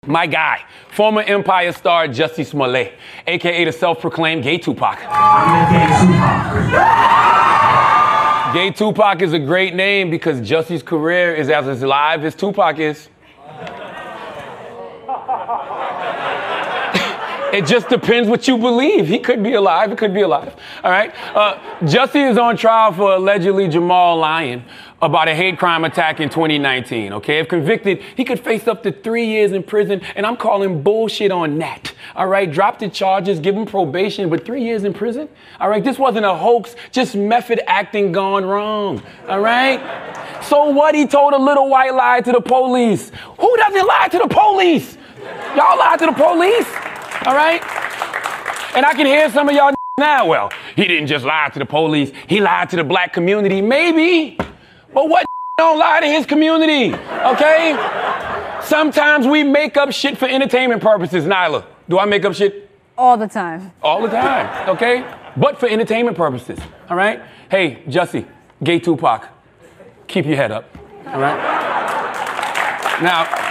My guy, former Empire star Jussie Smollett, aka the self-proclaimed gay Tupac. I'm the gay Tupac. Gay Tupac is a great name because Jussie's career is as alive as Tupac is. It just depends what you believe. He could be alive, it could be alive, all right? Jussie is on trial for allegedly Jamal lying about a hate crime attack in 2019, okay? If convicted, he could face up to 3 years in prison, and I'm calling bullshit on that, all right? Drop the charges, give him probation, but 3 years in prison? All right, this wasn't a hoax, just method acting gone wrong, all right? So what? He told a little white lie to the police. Who doesn't lie to the police? Y'all lie to the police? All right? And I can hear some of y'all now, well, he didn't just lie to the police, he lied to the black community. Maybe, but what don't lie to his community, okay? Sometimes we make up shit for entertainment purposes, Nyla. Do I make up shit? All the time. All the time, okay? But for entertainment purposes, all right? Hey, Jussie, gay Tupac, keep your head up, all right? Now,